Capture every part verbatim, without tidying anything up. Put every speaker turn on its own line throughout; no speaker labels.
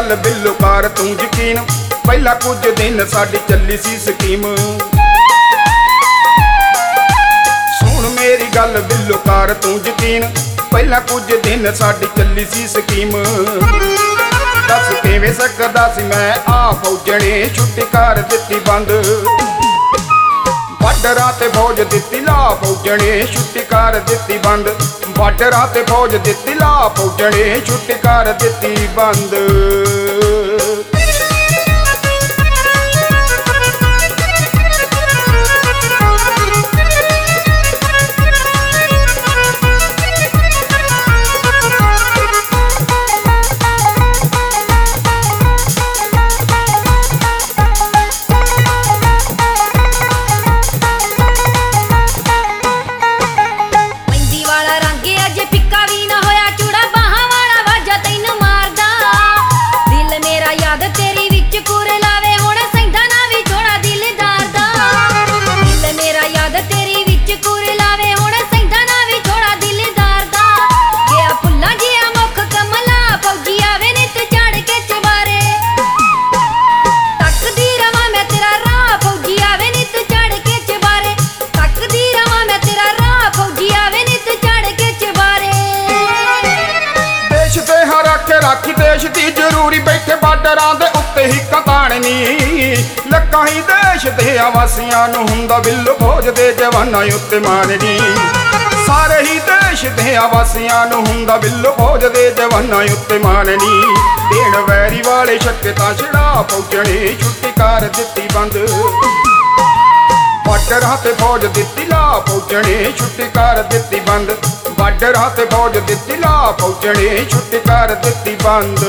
गल बिल्लो कर तू यकीन, पहला कुछ दिन साडी चली सी स्कीम। सुन मेरी गल बिल्लो कर तू यकीन, पहला कुछ दिन साडी चली सी स्कीम। दस किवें सकदा सी मैं आ फौजणे, छुट्टी कर दित्ती बंद। बार्डरां ते फौज दित्ती ला फौजणे, छुट्टी कर दित्ती बंद। बार्डरां ते फौज दित्ती ला फौजणे, छुट्टी कर दित्ती बंद। राखी देश दी जरूरी, बैठे बार्डरां दे उत्ते ही कताणनी। लक्कां ही देश दे आवासियां नूं हुंदा बिल्लो फौज दे जवानां उत्ते माणनी। सारे ही देश दे आवासियां नूं हुंदा बिल्लो फौज दे जवानां उत्ते माणनी। देण वैरी वाले छक्के तां छड़ा फौजणे, छुट्टी कर दित्ती बंद। बार्डरां ते फौज दित्ती ला फौजणे, छुट्टी कर दित्ती बंद। बार्डरां ते फौज दित्ती ला फौजणे, छुट्टी कर दित्ती बंद।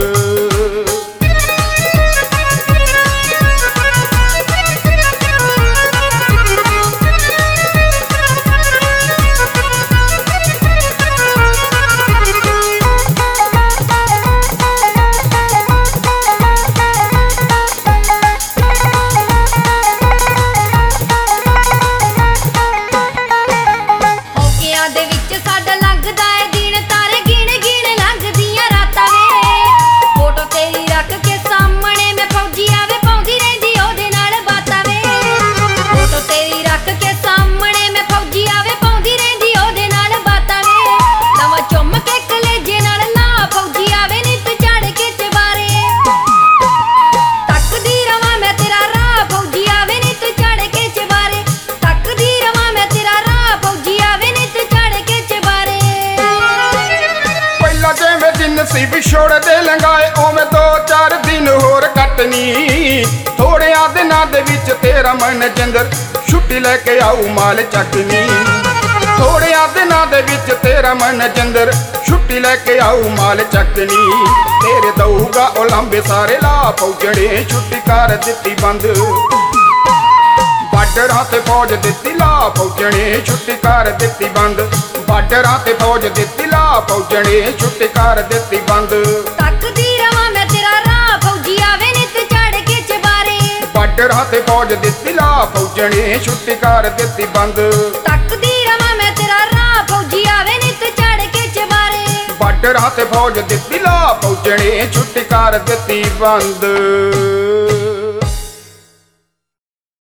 छोड़ दे लंगाए ओवें दो चार दिन होर कटनी। थोड़िया दिनां दे विच तेरा मन जिंदर, छुट्टी लैके आऊ माल चकनी। थोड़िया दिनां दे विच तेरा मन जिंदर, छुट्टी लैके आऊ माल चकनी। तेरे दऊगा ओ लंबे सारे ला फौजणे, छुट्टी कर दित्ती बंद। बार्डरां ते फौज दित्ती ला फौजणे, छुट्टी कर दित्ती बंद। बार्डरां ते फौज दित्ती ला फौजणे, छुट्टी कर दित्ती बंद।
तकदी रवां मैं तेरा राह, फौजी आवे नित चढ़ के चबारे।
बार्डरां ते फौज दित्ती ला फौजणे, छुट्टी कर दित्ती बंद।
तकदी रवां मैं तेरा राह, फौजी आवे नित चढ़ के चबारे।
बार्डरां ते फौज दित्ती ला फौजणे, छुट्टी कर दित्ती बंद।